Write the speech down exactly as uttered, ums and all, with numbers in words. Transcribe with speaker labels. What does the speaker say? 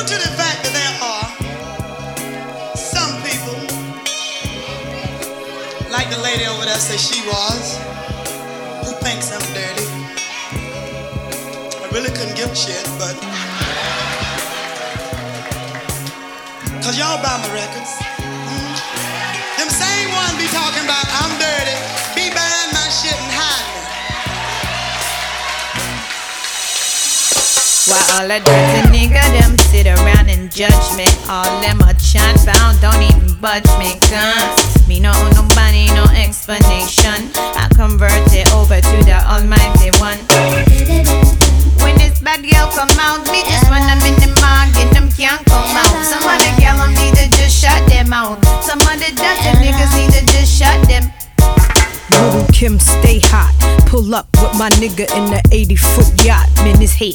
Speaker 1: to the fact that there are some people, like the lady over there said she was, who thinks I'm dirty. I really couldn't give a shit, but cause y'all buy my records. Mm. Them same ones be talking about I'm dirty, be buying my shit and hiding it.
Speaker 2: While all the dirty nigga them sit around and judge me, all them a chat bound, don't even budge me, guns. Me no owe nobody no explanation. I convert it over to the Almighty One. When this bad girl come out, me just run them in the market, them can't come out. Some of the girl need to just shut them out. Some of the dirty niggas need to just shut them.
Speaker 3: Little Kim stay hot. Pull up with my nigga in the eighty foot yacht. Man, this hate